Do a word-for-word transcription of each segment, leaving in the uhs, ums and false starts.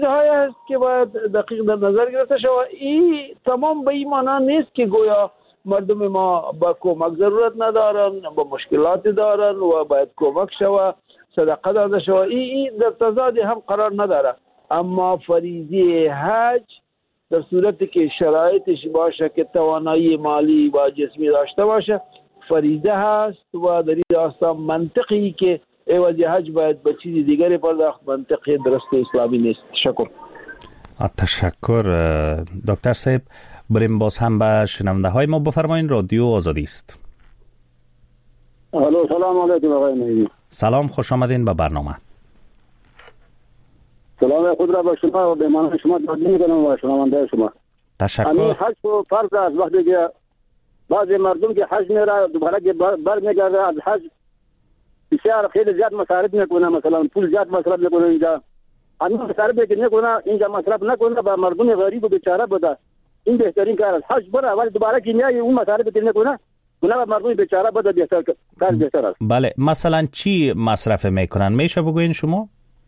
جایی هست که باید دقیق در نظر گرفته شود. این تمام به این معنی نیست که گویا مردم ما با کمک ضرورت ندارن، با مشکلات دارن و باید کمک شود، صدقه داده شود. این ای در تضاد هم قرار نداره. اما فریضه حج در صورتی که شرایطش باشه که توانایی مالی و جسمی داشته باشه فریضه هست و در این راستا منطقی که عوض حج باید به چیز دیگری پرداخت منطقی درست اسلامی نیست. تشکر. تشکر دکتر صاحب. بریم باز هم به شنونده های ما. بفرمایین، رادیو آزادی است. الو، سلام علیکم آقای مهدی. سلام، خوش آمدین به برنامه. سلام خود را به شما و به معنی شما تقدیم میکنم و شنونده شما. تشکر. همین حج و فرض است. وقتی که بعضی مردم که حج میره دوباره که بر میگرده از حج بسیار خیلی زیاد مصارف میکنه، مثلا پول زیاد مصرف میکنه اینجا. همین مصارف که نکنه اینجا مصرف نکنه به مردم غریب و بیچاره بده. این بهترین کار است. حج بره ولی دوباره که میای اون مصارف که نکنه اونا به مردم بیچاره بده بهتر کار بهتر است. بله، مثلا چی مصرف میکنن میشه بگوین شما؟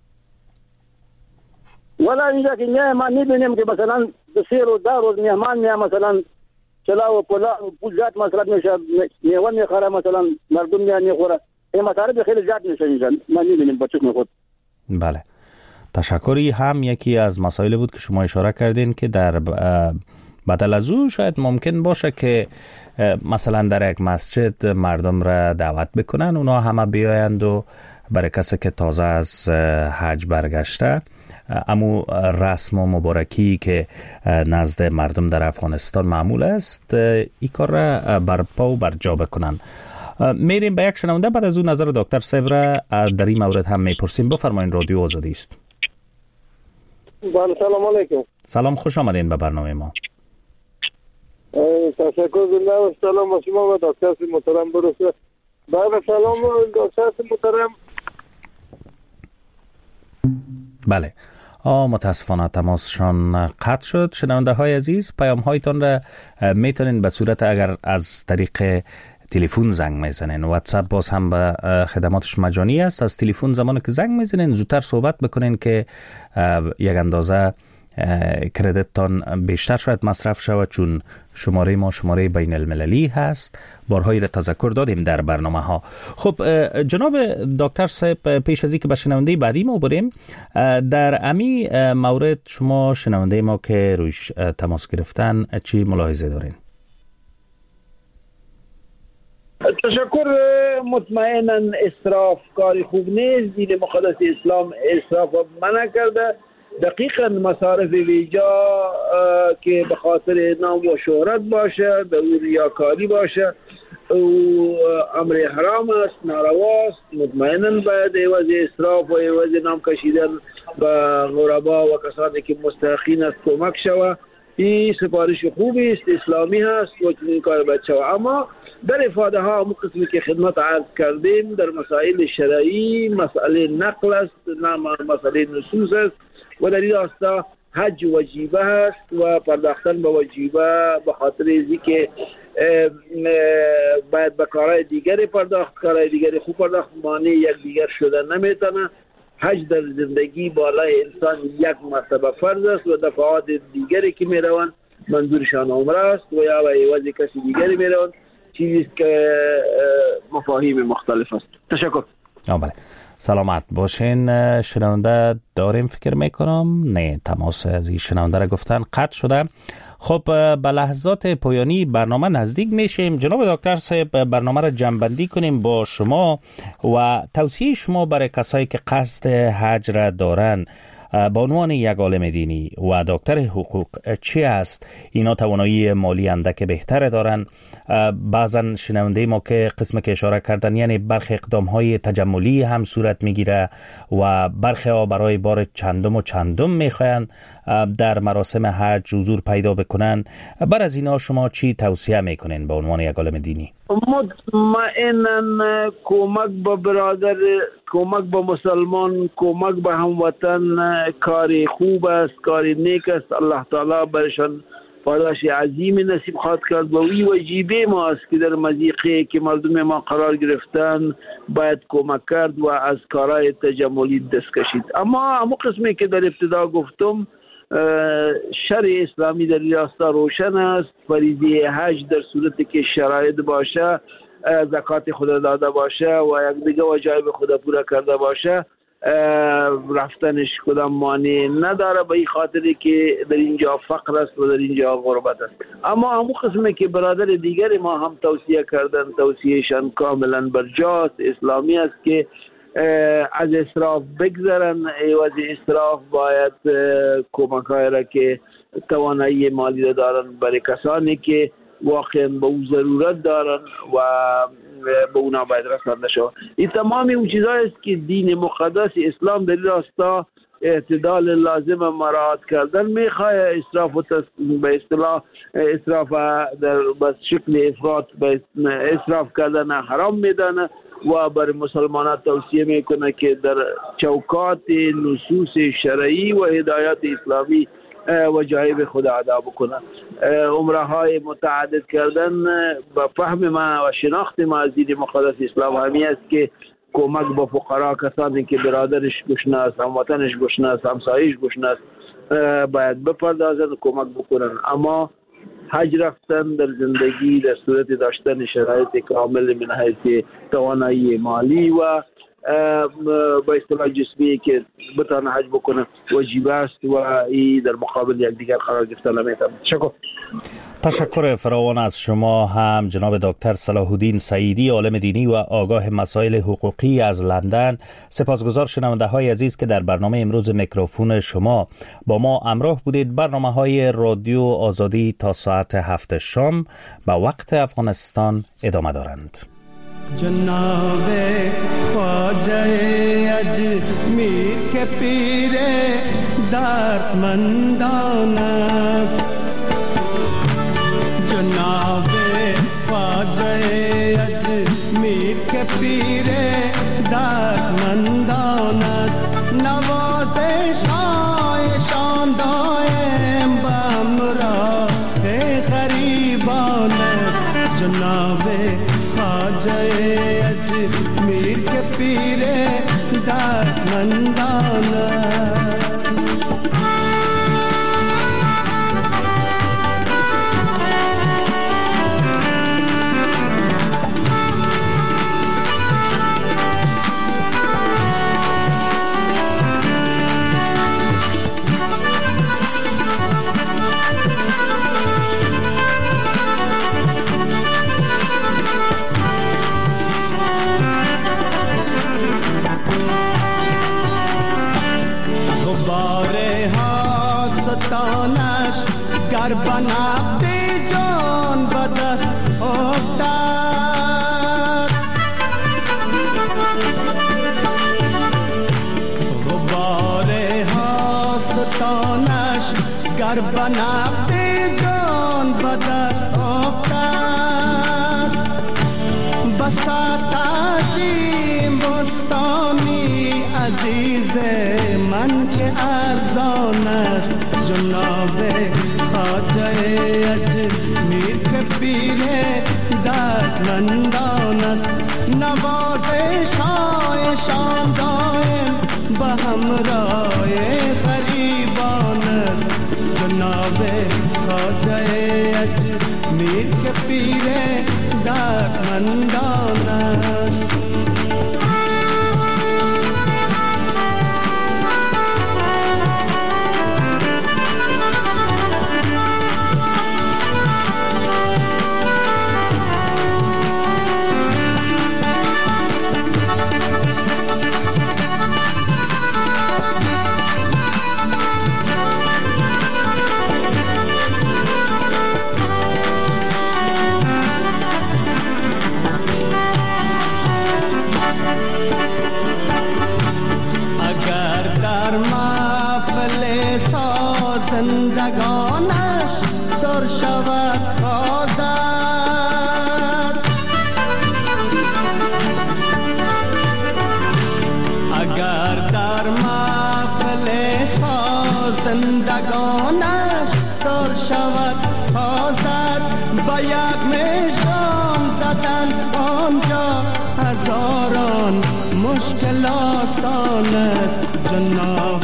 ولی اینجا که میای ما میبینیم که مثلا سه روز ده روز مهمان میاد مثلا چلا و پلا و پول زیاد مصرف میشه، میوه میخوره مثلا مردم میاد میخوره. این مصارف خیلی زیاد میشه اینجا ما میبینیم با چشم خود. بله، تشکری. هم یکی از مسائل بود که شما اشاره کردین که در بدل از او شاید ممکن باشه که مثلا در یک مسجد مردم را دعوت بکنن، اونا همه بیایند و برای کسی که تازه از حج برگشته امو رسم و مبارکی که نزد مردم در افغانستان معمول است این کار را برپا و برجا بکنن. میریم به یک شنونده، بعد از اون نظر دکتر صاحب را در این مورد هم میپرسیم. بفرمایین، رادیو آزادی است. بله، سلام علیکم. سلام، خوش آمدین به برنامه ما. تشکر زنده و سلام با شما و دکتر محترم برسه. بله، سلام دکتر محترم. بله، آه متاسفانه تماسشان قطع شد. شنونده های عزیز، پیام هایتان را میتونین به صورت اگر از طریق تلفن زنگ میزنین، واتساپ باز هم به خدماتش مجانی است. از تلفن زمانی که زنگ میزنین زودتر صحبت بکنین که یک اندازه کردیتتان بیشتر شاید مصرف شود، چون شماره ما شماره بین المللی هست. بارهایی را تذکر دادیم در برنامه ها. خب جناب دکتر صاحب، پیش از اینکه به شنونده بعدی ما بریم، در امی مورد شما شنونده ما که رویش تماس گرفتن چی ملاحظه دارین؟ تشکر. مطمئنا اسراف کار خوب نیست. دین مقدس اسلام اسراف منع کرده. دقیقا مصارف ویجا که به خاطر نام و شهرت باشه، در اون ریاکاری باشه، او امر حرام است، نارواست. مطمئنا باید عوض اسراف و عوض نام کشیدن به غربا و کسانی که مستحقین است کمک شود. این سفارش خوبی است، اسلامی هست و این کار باید شود. اما در افاده ها همون قسمی که خدمت عرض کردیم در مسائل شرعی، مسئله نقل است، مسئله نصوص است و در این راستا حج وجیبه است و پرداختن به وجیبه به خاطر ازی که باید به کارهای دیگری پرداخت، کارهای دیگری خوب پرداخت، مانع یک دیگر شدن نمیتونه. حج در زندگی بالای انسان یک مرتبه فرض است و دفعات دیگری که میروند منظورشان عمره است و یا به عوض کسی دیگری میروند، چیزی که مفاهیم مختلف است. تشکر. بله، سلامت باشین. شنونده داریم فکر میکنم؟ نه، تماس از این شنونده را گفتن قطع شده. خب به لحظات پایانی برنامه نزدیک میشیم. جناب دکتر صاحب، برنامه را جمع‌بندی کنیم با شما و توصیه شما برای کسایی که قصد حج را دارن به عنوان یک عالم دینی و دکتر حقوق چی است؟ اینا توانایی مالی اندک بهتر دارن. بعضن شنونده ما که قسم که اشاره کردن یعنی برخی اقدام های تجملی هم صورت میگیره و برخی ها برای بار چندم و چندم میخواین در مراسم حج حضور پیدا بکنن. بر از اینا شما چی توصیه میکنین به عنوان یک عالم دینی؟ مطمئنا کمک به برادر، کمک به مسلمان، کمک به هموطن کاری خوب است، کاری نیک است. الله تعالی برشان پاداش عظیم نصیب خواهد کرد و وی وجیبه ما است که در مضیقه که مردم ما قرار گرفتن باید کمک کرد و از کارهای تجملی دست کشید. اما همون قسمی که در ابتدا گفتم، شرع اسلامی در این راستا روشن است. فریضه حج در صورتی که شرایط باشه، زکات خدا داده باشه و یک دیگه وجایب خدا پورا کرده باشه، رفتنش کدام مانع نداره، به این خاطری که در اینجا فقر است و در اینجا غربت است. اما همون قسمی که برادر دیگر ما هم توصیه کردن، توصیهشان کاملا برجاست، اسلامی است که از اسراف بگذرن. عوض اسراف باید کمک‌های را که توانایی مالی دارن برای کسانی که واقعا به او ضرورت دارن و به اونا باید رسانده شود. این تمام اون چیزایی است که دین مقدس اسلام در راستا اعتدال لازم مراعات کردن میخواه. اسراف و تس... به اصطلاح اسراف در بس شکل افراط به اسراف کردن حرام میدانه و بر مسلمانان توصیه میکنه که در چوکات نصوص شرعی و هدایات اسلامی وجایب خدا ادا بکنه. عمره های متعدد کردن با فهم ما و شناخت ما از دین مقدس اسلام همی است که کمک به فقرا، کسانی که برادرش گشنه است، هموطنش گشنه است، همسایش گشنه است، باید بپردازن و کمک بکنن. اما حج رفتن در زندگی در صورت داشتن شرایط کامل من حیث توانایی مالی و با اصطلاح جسمی که بتانه حج بکنه واجب است و ای در مقابل یک دیگر قرار گرفتن نمیتونه. تشکر. تشکر فراوان از شما هم جناب دکتر صلاح الدین سعیدی، عالم دینی و آگاه مسائل حقوقی از لندن. سپاسگزار شنونده های عزیز که در برنامه امروز میکروفون شما با ما همراه بودید. برنامه های رادیو آزادی تا ساعت هفت شام با وقت افغانستان ادامه دارند. جناب خواجه اجمیر کے پیر دردمندان است، جناب خواجه اجمیر کے پیر دردمندان است، نوازش هایشان دائم بامراه غریبان است، جناب خواجه اجمیر کے پیر دردمندان است. گر بنابدی جان بدست افتاد، غبار هاستانش گر بنابدی جان بدست افتاد، بساط عظیم بستانی عزیز من که ارزان است، جناب خواجه اجمیر کے پیر دردمندان است، نوازش هایشان دائم به همراه غریبان است، جناب خواجه اجمیر کے پیر دردمندان است. زندگانش سر شود سازد، اگر در محفل ساز زندگانش سر شود مشکل آسان است جناب